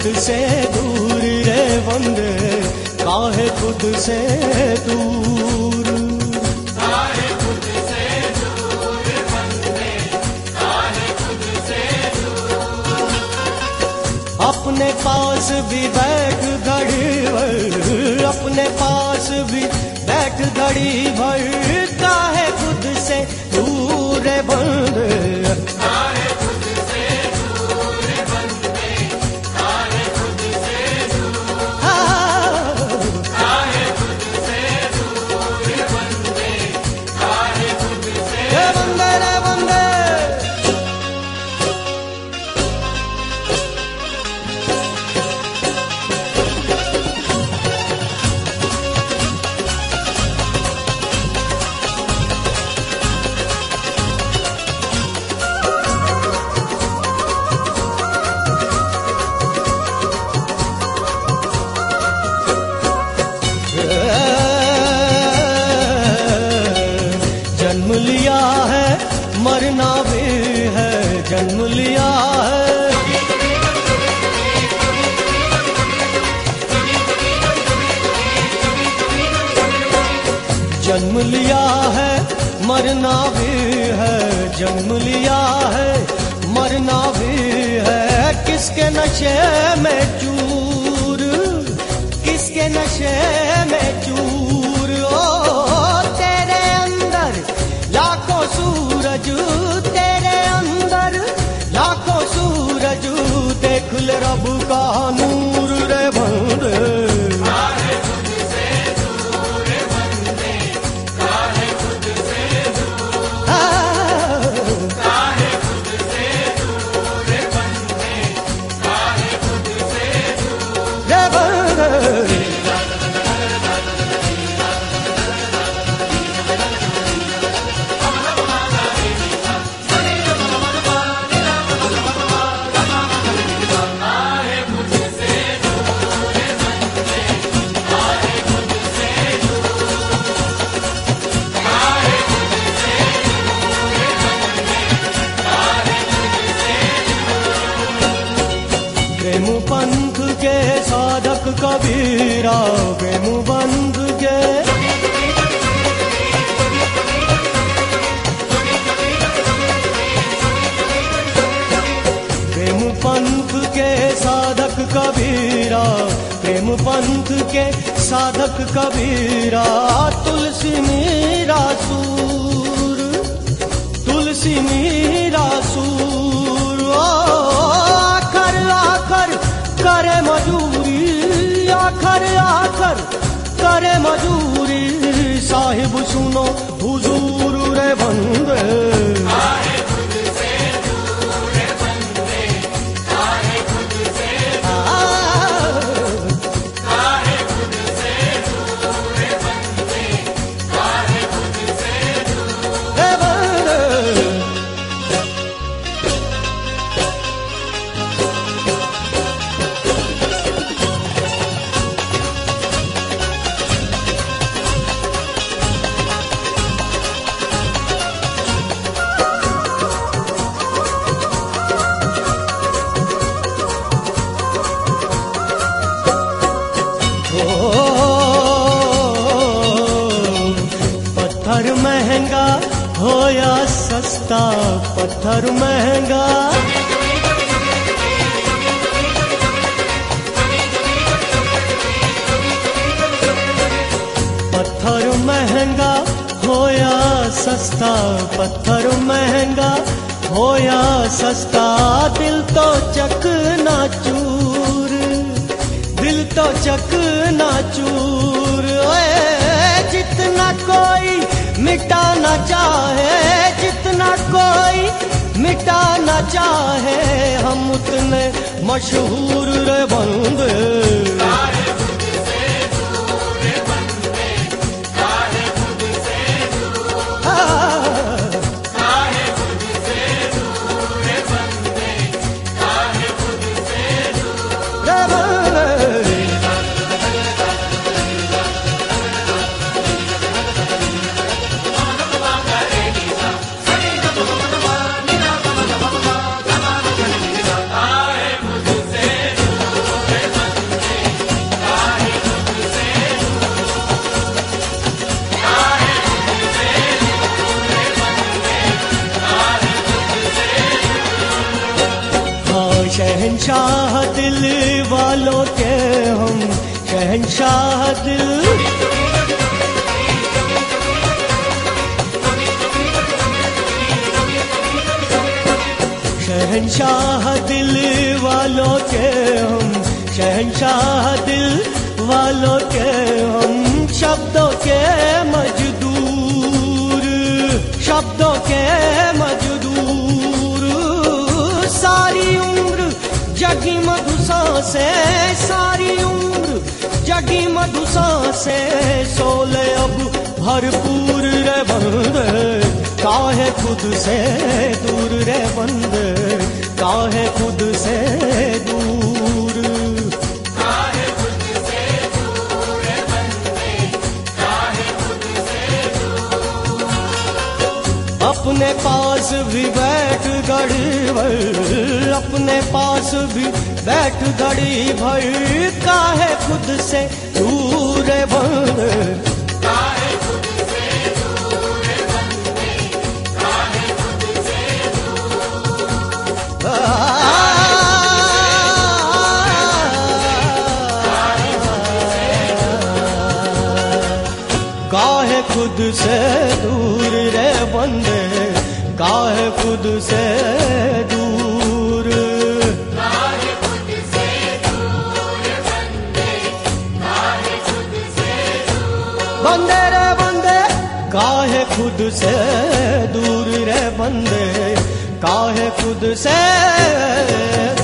खुद से दूर रे बंदे, काहे खुद से दूर। काहे खुद से दूर बंदे, काहे खुद से दूर। अपने पास भी बैठ घड़ी भर, अपने पास भी बैठ घड़ी भर, काहे खुद से दूर रे बंदे, काहे खुद से दूर बंदे, काहे खुद से दूर। काहे खुद से दूर बंदे, काहे खुद से रे बंदे रे बंदे। जन्म लिया है मरना भी है, जन्म लिया है। जन्म लिया है मरना भी है, जन्म लिया है मरना भी है। किसके नशे में चूर, किसके नशे में चूर। ओ तेरे अंदर लाखों सूरज, तेरे अंदर लाखों सूरज, देख ले रब का नूर रे बंदे। काहे खुद से दूर बंदे, काहे खुद से दूर। काहे खुद से दूर बंदे, काहे खुद से दूर। रे बंदे। काहे खुद से दूर बंदे, काहे खुद से दूर। काहे खुद से दूर बंदे, काहे खुद से दूर। प्रेम पंथ के साधक कबीरा, प्रेम पंथ के प्रेम पंथ के साधक कबीरा, प्रेम पंथ के साधक कबीरा। तुलसी मीरा सूर, तुलसी मीरा सूर। ओ आखर आखर करे मजूरी, आखर आखर करे मजूरी। साहिब सुनो हुजूर रे बंदे। काहे खुद से दूर बंदे, काहे खुद से काहे खुद से दूर बंदे, काहे खुद से दूर। रे बंदे। पत्थर महंगा हो या सस्ता, पत्थर महंगा। पत्थर महंगा हो या सस्ता, पत्थर महंगा हो या सस्ता। दिल तो चकना चूर, दिल तो चकना चूर। ओए जितना कोई मिटाना चाहे, जितना कोई मिटाना चाहे, हम उतने मशहूर रे बंदे। काहे खुद से दूर बंदे, काहे खुद से दूर। काहे खुद से दूर बंदे, काहे खुद से दूर। रे बंदे। काहे खुद से दूर शहंशाह दिल वालों के हम शहंशाह दिल। शहंशाह दिल वालों के हम शहंशाह दिल वालों के हम शब्दों के मजदूर शब्दों के मजदूर। सारी उम्र जगी मधुसा से सारी उम्र जगी मधुसा से सोले अब भरपूर रे बंदे काहे खुद से दूर रे बंदे काहे खुद से दूर। काहे खुद से दूर रे बंदे काहे खुद से दूर। अपने पास भी बैठ घड़ी भर अपने पास भी बैठ घड़ी भर काहे खुद से दूर रे बंदे काहे खुद से दूर रे बंदे काहे खुद से दूर। काहे खुद से दूर रे बंदे काहे खुद से दूर। काहे खुद से दूर बंदे काहे खुद से दूर। बंदे रे बंदे काहे खुद से दूर रे बंदे काहे खुद से